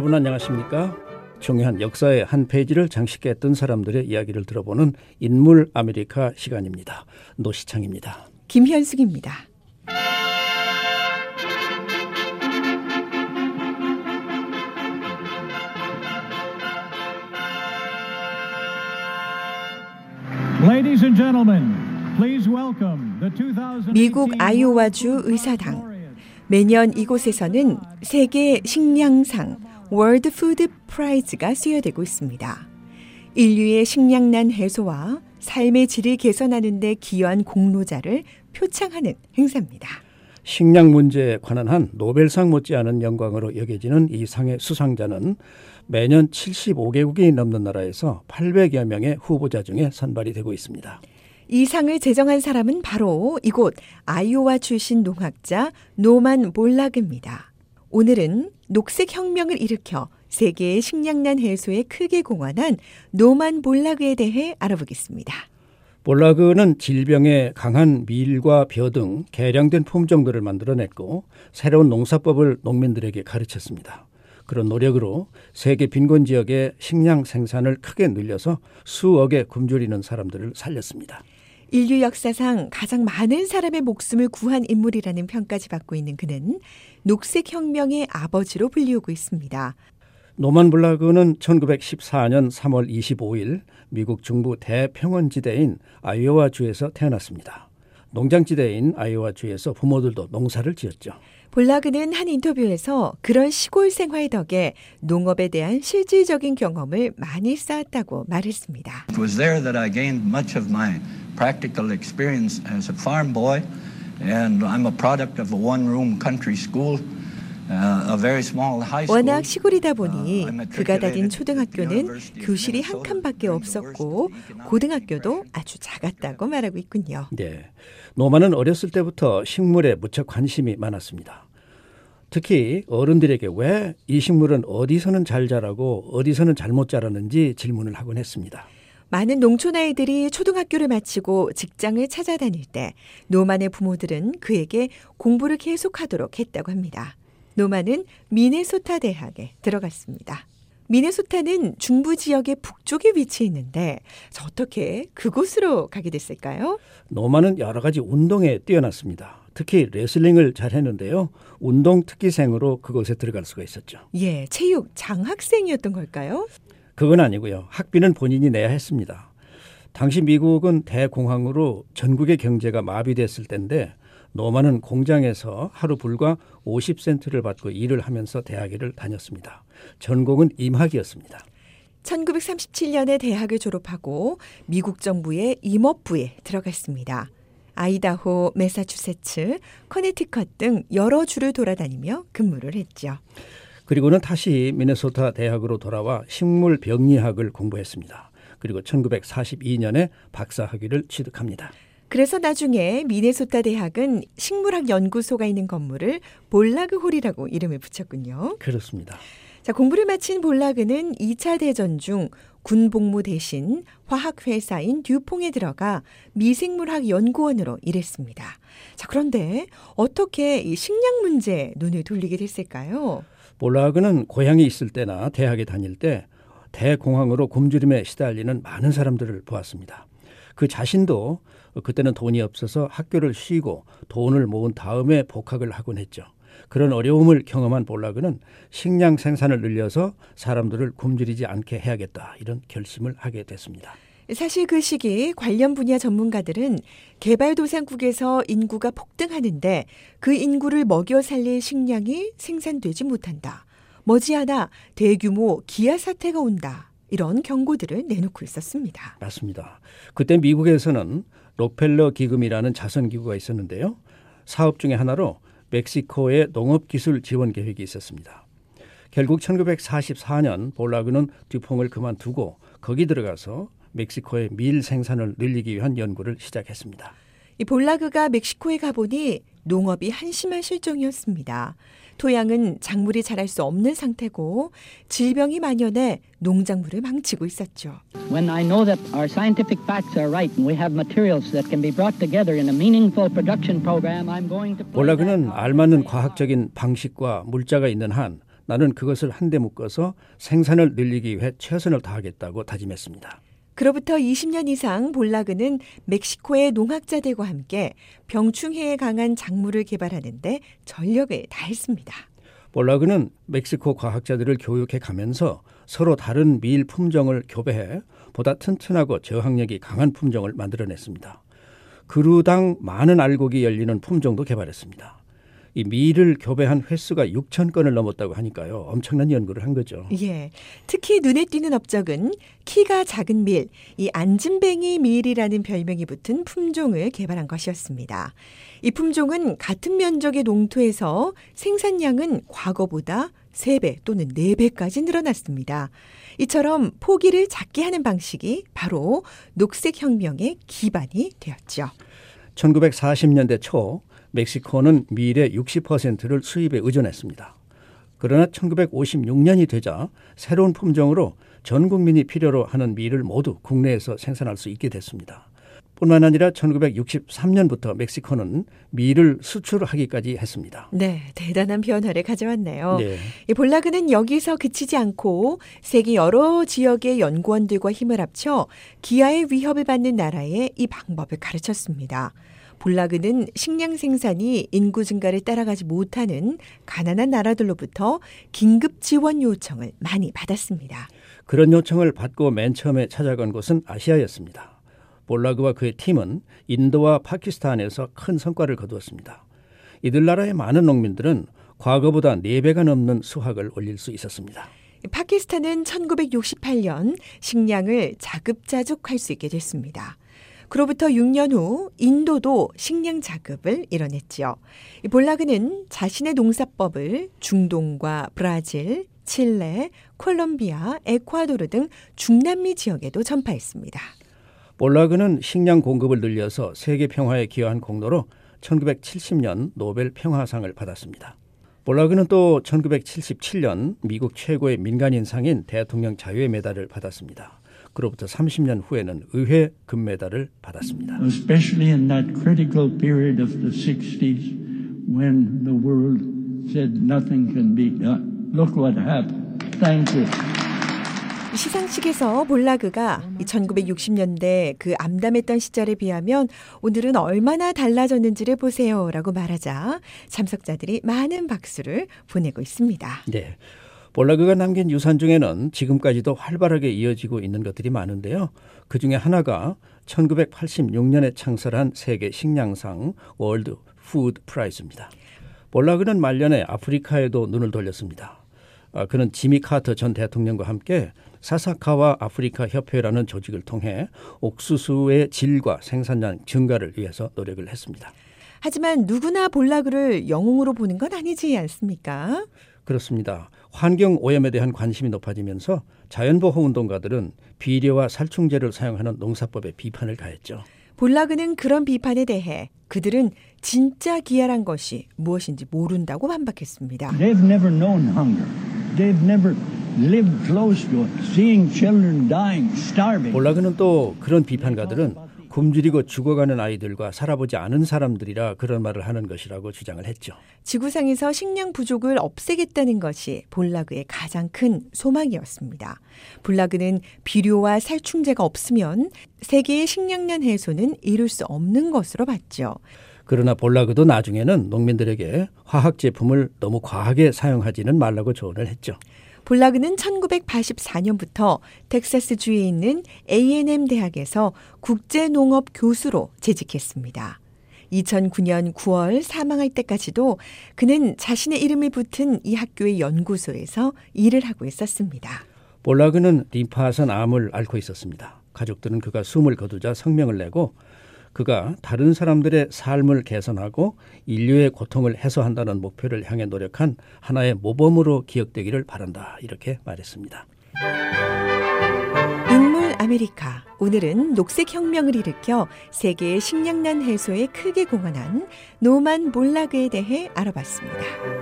여러분 안녕하십니까? 중요한 역사의 한 페이지를 장식해 뜬 사람들의 이야기를 들어보는 인물 아메리카 시간입니다. 노시창입니다. 김현숙입니다. Ladies and gentlemen, please welcome the 2018 미국 아이오와주 의사당. 매년 이곳에서는 세계 식량상 월드 푸드 프라이즈가 수여되고 있습니다. 인류의 식량난 해소와 삶의 질을 개선하는 데 기여한 공로자를 표창하는 행사입니다. 식량 문제에 관한 한 노벨상 못지않은 영광으로 여겨지는 이 상의 수상자는 매년 75개국이 넘는 나라에서 800여 명의 후보자 중에 선발이 되고 있습니다. 이 상을 제정한 사람은 바로 이곳 아이오와 출신 농학자 노만 볼라그입니다. 오늘은 녹색혁명을 일으켜 세계의 식량난 해소에 크게 공헌한 노만 볼라그에 대해 알아보겠습니다. 볼라그는 질병에 강한 밀과 벼 등 개량된 품종들을 만들어냈고 새로운 농사법을 농민들에게 가르쳤습니다. 그런 노력으로 세계 빈곤 지역의 식량 생산을 크게 늘려서 수억에 굶주리는 사람들을 살렸습니다. 인류 역사상 가장 많은 사람의 목숨을 구한 인물이라는 평까지 받고 있는 그는 녹색혁명의 아버지로 불리우고 있습니다. 노만 볼라그는 1914년 3월 25일 미국 중부 대평원지대인 아이오와주에서 태어났습니다. 농장지대인 아이오와주에서 부모들도 농사를 지었죠. 볼라그는 한 인터뷰에서 그런 시골 생활 덕에 농업에 대한 실질적인 경험을 많이 쌓았다고 말했습니다. It was there that I gained much of my practical experience as a farm boy, and I'm a product of a one-room country school. 워낙 시골이다 보니 그가 다닌 초등학교는 교실이 한 칸밖에 없었고 고등학교도 아주 작았다고 말하고 있군요. 네, 노만은 어렸을 때부터 식물에 무척 관심이 많았습니다. 특히 어른들에게 왜 이 식물은 어디서는 잘 자라고 어디서는 잘못 자라는지 질문을 하곤 했습니다. 많은 농촌 아이들이 초등학교를 마치고 직장을 찾아다닐 때 노만의 부모들은 그에게 공부를 계속하도록 했다고 합니다. 노만은 미네소타 대학에 들어갔습니다. 미네소타는 중부 지역의 북쪽에 위치해 있는데 어떻게 그곳으로 가게 됐을까요? 노만은 여러 가지 운동에 뛰어났습니다. 특히 레슬링을 잘했는데요. 운동 특기생으로 그곳에 들어갈 수가 있었죠. 예, 체육 장학생이었던 걸까요? 그건 아니고요. 학비는 본인이 내야 했습니다. 당시 미국은 대공황으로 전국의 경제가 마비됐을 때인데 노만은 공장에서 하루 불과 50센트를 받고 일을 하면서 대학을 다녔습니다. 전공은 임학이었습니다. 1937년에 대학을 졸업하고 미국 정부의 임업부에 들어갔습니다. 아이다호, 매사추세츠, 커네티컷 등 여러 주를 돌아다니며 근무를 했죠. 그리고는 다시 미네소타 대학으로 돌아와 식물병리학을 공부했습니다. 그리고 1942년에 박사학위를 취득합니다. 그래서 나중에 미네소타 대학은 식물학 연구소가 있는 건물을 볼라그홀이라고 이름을 붙였군요. 그렇습니다. 자, 공부를 마친 볼라그는 2차 대전 중 군복무 대신 화학회사인 듀퐁에 들어가 미생물학 연구원으로 일했습니다. 자, 그런데 어떻게 이 식량 문제에 눈을 돌리게 됐을까요? 볼라그는 고향에 있을 때나 대학에 다닐 때 대공황으로 굶주림에 시달리는 많은 사람들을 보았습니다. 그 자신도 그때는 돈이 없어서 학교를 쉬고 돈을 모은 다음에 복학을 하곤 했죠. 그런 어려움을 경험한 볼라그는 식량 생산을 늘려서 사람들을 굶주리지 않게 해야겠다 이런 결심을 하게 됐습니다. 사실 그 시기 관련 분야 전문가들은 개발도상국에서 인구가 폭등하는데 그 인구를 먹여 살릴 식량이 생산되지 못한다. 머지않아 대규모 기아 사태가 온다. 이런 경고들을 내놓고 있었습니다. 맞습니다. 그때 미국에서는 록펠러 기금이라는 자선기구가 있었는데요. 사업 중에 하나로 멕시코의 농업기술 지원 계획이 있었습니다. 결국 1944년 볼라그는 듀퐁을 그만두고 거기 들어가서 멕시코의 밀 생산을 늘리기 위한 연구를 시작했습니다. 이 볼라그가 멕시코에 가보니 농업이 한심한 실정이었습니다. 토양은 작물이 자랄 수 없는 상태고 질병이 만연해 농작물을 망치고 있었죠. When I know that our scientific facts are right and we have materials that can be brought together in a meaningful production program, I'm going to. 볼라그는 알맞는 과학적인 방식과 물자가 있는 한 나는 그것을 한데 묶어서 생산을 늘리기 위해 최선을 다하겠다고 다짐했습니다. 그로부터 20년 이상 볼라그는 멕시코의 농학자들과 함께 병충해에 강한 작물을 개발하는 데 전력을 다했습니다. 볼라그는 멕시코 과학자들을 교육해 가면서 서로 다른 밀 품종을 교배해 보다 튼튼하고 저항력이 강한 품종을 만들어냈습니다. 그루당 많은 알곡이 열리는 품종도 개발했습니다. 이 밀을 교배한 횟수가 6,000건을 넘었다고 하니까요. 엄청난 연구를 한 거죠. 예, 특히 눈에 띄는 업적은 키가 작은 밀, 이 안진뱅이 밀이라는 별명이 붙은 품종을 개발한 것이었습니다. 이 품종은 같은 면적의 농토에서 생산량은 과거보다 3배 또는 4배까지 늘어났습니다. 이처럼 포기를 작게 하는 방식이 바로 녹색혁명의 기반이 되었죠. 1940년대 초 멕시코는 밀의 60%를 수입에 의존했습니다. 그러나 1956년이 되자 새로운 품종으로 전 국민이 필요로 하는 밀을 모두 국내에서 생산할 수 있게 됐습니다. 뿐만 아니라 1963년부터 멕시코는 밀을 수출하기까지 했습니다. 네, 대단한 변화를 가져왔네요. 네. 이 볼라그는 여기서 그치지 않고 세계 여러 지역의 연구원들과 힘을 합쳐 기아의 위협을 받는 나라에 이 방법을 가르쳤습니다. 볼라그는 식량 생산이 인구 증가를 따라가지 못하는 가난한 나라들로부터 긴급 지원 요청을 많이 받았습니다. 그런 요청을 받고 맨 처음에 찾아간 곳은 아시아였습니다. 볼라그와 그의 팀은 인도와 파키스탄에서 큰 성과를 거두었습니다. 이들 나라의 많은 농민들은 과거보다 4배가 넘는 수확을 올릴 수 있었습니다. 파키스탄은 1968년 식량을 자급자족할 수 있게 됐습니다. 그로부터 6년 후 인도도 식량 자급을 이뤄냈지요. 볼라그는 자신의 농사법을 중동과 브라질, 칠레, 콜롬비아, 에콰도르 등 중남미 지역에도 전파했습니다. 볼라그는 식량 공급을 늘려서 세계 평화에 기여한 공로로 1970년 노벨 평화상을 받았습니다. 볼라그는 또 1977년 미국 최고의 민간인상인 대통령 자유의 메달을 받았습니다. 그로부터 30년 후에는 의회 금메달을 받았습니다. Especially in that critical period of the 60s when the world said nothing can be done. Look what happened. Thank you. 시상식에서 볼라그가 1960년대 그 암담했던 시절에 비하면 오늘은 얼마나 달라졌는지를 보세요라고 말하자 참석자들이 많은 박수를 보내고 있습니다. 네. 볼라그가 남긴 유산 중에는 지금까지도 활발하게 이어지고 있는 것들이 많은데요. 그중에 하나가 1986년에 창설한 세계 식량상 월드 푸드 프라이즈입니다. 볼라그는 말년에 아프리카에도 눈을 돌렸습니다. 그는 지미 카터 전 대통령과 함께 사사카와 아프리카 협회라는 조직을 통해 옥수수의 질과 생산량 증가를 위해서 노력을 했습니다. 하지만 누구나 볼라그를 영웅으로 보는 건 아니지 않습니까? 그렇습니다. 환경 오염에 대한 관심이 높아지면서 자연보호 운동가들은 비료와 살충제를 사용하는 농사법에 비판을 가했죠. 볼라그는 그런 비판에 대해 그들은 진짜 기아란 것이 무엇인지 모른다고 반박했습니다. They've never known hunger. They've never lived close to it. Seeing children dying, starving. 볼라그는 또 그런 비판가들은 굶주리고 죽어가는 아이들과 살아보지 않은 사람들이라 그런 말을 하는 것이라고 주장을 했죠. 지구상에서 식량 부족을 없애겠다는 것이 볼라그의 가장 큰 소망이었습니다. 볼라그는 비료와 살충제가 없으면 세계의 식량난 해소는 이룰 수 없는 것으로 봤죠. 그러나 볼라그도 나중에는 농민들에게 화학 제품을 너무 과하게 사용하지는 말라고 조언을 했죠. 볼라그는 1984년부터 텍사스주에 있는 A&M 대학에서 국제농업 교수로 재직했습니다. 2009년 9월 사망할 때까지도 그는 자신의 이름이 붙은 이 학교의 연구소에서 일을 하고 있었습니다. 볼라그는 림파선 암을 앓고 있었습니다. 가족들은 그가 숨을 거두자 성명을 내고 그가 다른 사람들의 삶을 개선하고 인류의 고통을 해소한다는 목표를 향해 노력한 하나의 모범으로 기억되기를 바란다. 이렇게 말했습니다. 인물 아메리카. 오늘은 녹색혁명을 일으켜 세계의 식량난 해소에 크게 공헌한 노만 볼라그에 대해 알아봤습니다.